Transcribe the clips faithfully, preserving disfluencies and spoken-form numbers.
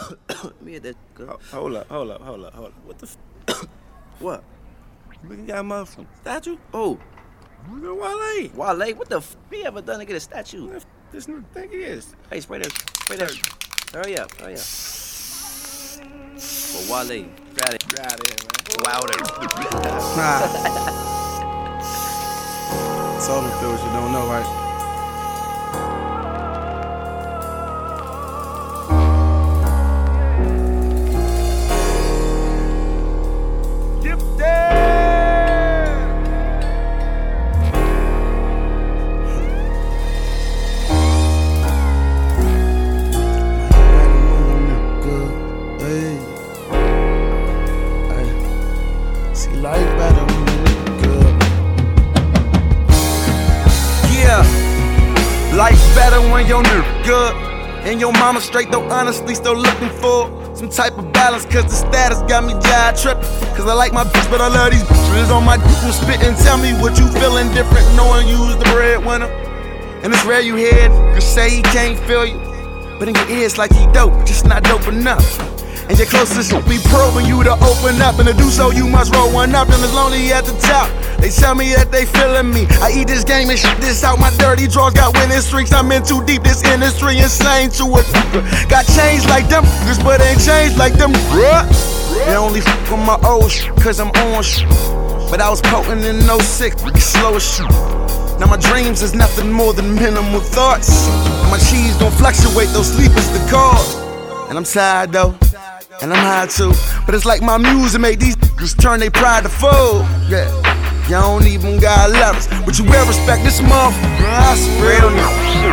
Let me hit that. Girl. Hold up, hold up, hold up, hold up. What the f? What? You got a motherfucking statue? Oh. Wale. Wale? What the f? He ever done to get a statue? What the f this nigga think he is? Hey, spray that. Spray that. Hurry up, hurry up. For Wale. Got it. Got it, man. Louder. Nah. Told him feel what you don't know, right? Life better when you look good. Yeah, life better when your nigga good. And your mama straight though honestly still looking for some type of balance. Cause the status got me jive trippin'. Cause I like my bitch but I love these bitches on my dick who spittin'. Tell me what you feelin' different knowing you was the breadwinner. And it's rare you hear niggas say he can't feel you, but in your ears like he dope, just not dope enough. And your closest will be probing you to open up. And to do so, you must roll one up. And it's lonely at the top. They tell me that they feeling me. I eat this game and shit this out. My dirty drawers got winning streaks. I'm in too deep. This industry insane to it. Got changed like them, but ain't changed like them. They only f on my old shit, cause I'm on shit. But I was potent in oh six, slow as shit. Now my dreams is nothing more than minimal thoughts. My cheese gon' fluctuate, though sleep is the cause. And I'm tired though. And I'm high too, but it's like my music make these niggas turn they pride to fold. Yeah, you don't even got levels, but you will respect this motherfucker. That's real nigga.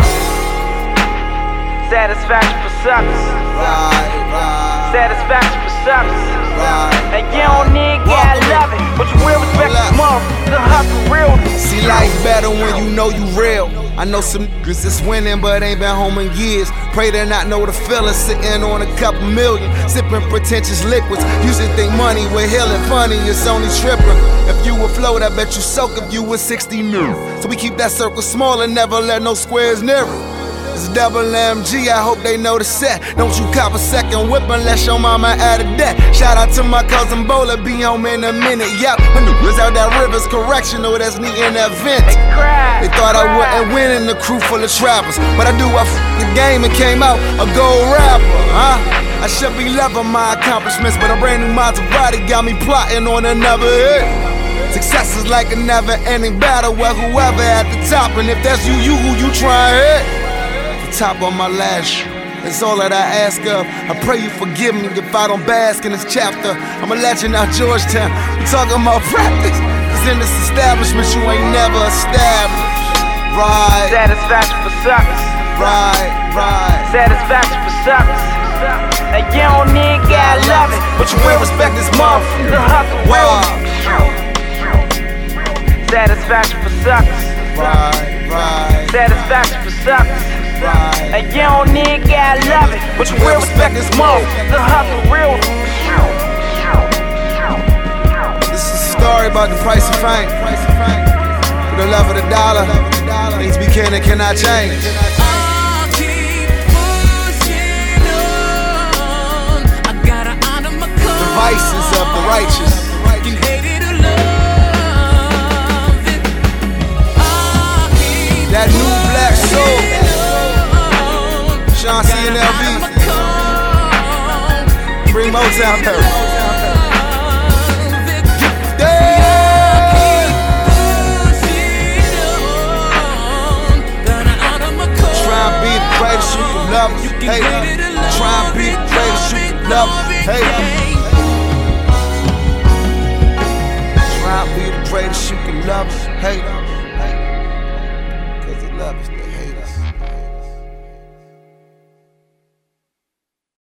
Satisfaction for suckers. Right, right. Satisfaction for suckers. Right. And you don't need gotta love it, but you will respect this motherfucker. The hustle real. See life better when you know you real. I know some niggas that's winning but ain't been home in years. Pray they not know the feeling, sitting on a couple million, sipping pretentious liquids. Used to think money was healing, funny, it's only tripping. If you were float, I bet you soak if you was sixty new. So we keep that circle small and never let no squares near it. It's double M G, I hope they know the set. Don't you cop a second whip unless your mama added that. Shout out to my cousin Bola, be home in a minute. Yep, when the was out that Rivers Correctional, that's me in that vent. They thought I wouldn't win in the crew full of trappers, but I do, I f the game and came out a gold rapper, huh? I should be loving my accomplishments, but a brand new Maserati got me plotting on another hit. Success is like a never-ending battle where whoever at the top, and if that's you, you who you try to hit. Top on my lash, that's all that I ask of. I pray you forgive me if I don't bask in this chapter. I'm a legend out Georgetown, we talking about practice. Cause in this establishment you ain't never established. Right. Satisfaction for suckers. Right, right. Satisfaction for suckers. And you don't need gotta love it, but you will respect this motherfucker. The hustle real. Satisfaction for suckers. Right, right. Satisfaction for suckers. Right. And you don't need gotta love it, but you will respect this motherfucker. The hustle real. This is a story about the price of fame. For the love of the dollar, things we can and cannot change. I'll keep pushing on. I gotta honor my cause. The vices of the righteous. You can hate it or love it. I'll keep That new black soul. Sean C and L B. Bring Motown back. Try and be the greatest you can love. Hey, try and be the greatest you can love. Hey, try and be the greatest you can love. Hey, cause he loves us.